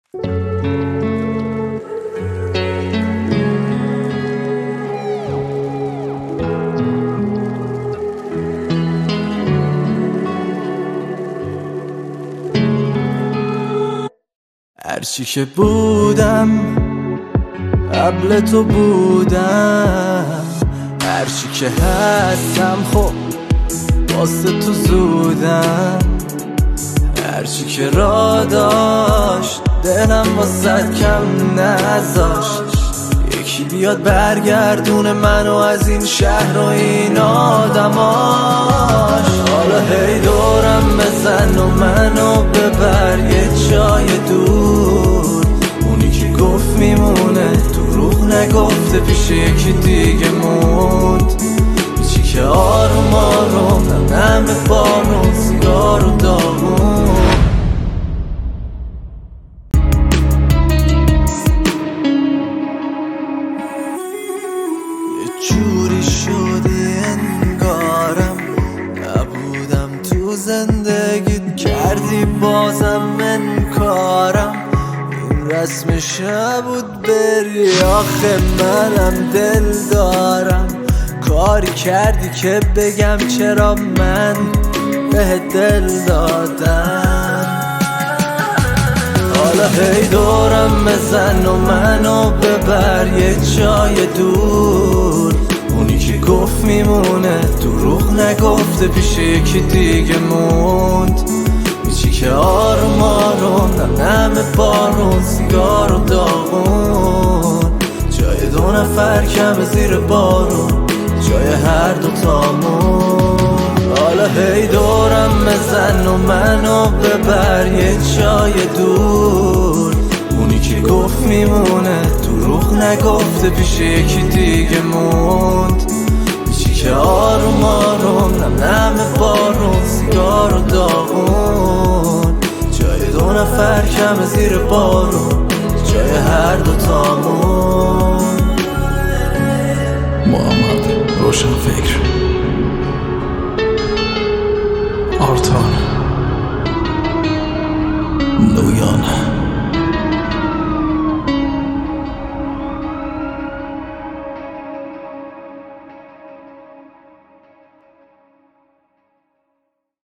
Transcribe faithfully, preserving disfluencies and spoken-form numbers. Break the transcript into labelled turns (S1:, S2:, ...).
S1: هرچی که بودم قبل تو بودم، هرچی که هستم خب واسه تو زودم، هرچی که را داشت دلم واسه کم نذاشت، یکی بیاد برگردونه منو از این شهر و این آدماش. حالا هی دورم بزن و منو ببر یه جای دور، اونی که گفت میمونه دروغ نگفته پیش یکی دیگه موند، چی که آروم آروم نم بارون سیگار و داغون. یه جوری شدی انگارم نبودم تو زندگیت، کردی بازم انکارم، این رسمش نبود بری آخه منم دل دارم، کاری کردی که بگم چرا من به دل دادم. حالا هی دورم بزن و منو ببر یه جای دور، اونی که گفت میمونه دروغ نگفته پیش یکی دیگه موند، چی که آروم آروم نم بارون سیگار و داغون، جای دو نفر کم زیر بارون جای هر دو تامون. حالا هی دورم بزن و منو ببر یه جای دور، اونی که گفت میمونه دروغ نگفته پیش یکی دیگه موند، چی که آروم آروم نم نم بارون سیگار و داغون، جای دو نفر کم زیر بارون جای هر دو تامون.
S2: محمد روشن فکر، آرتان نویان.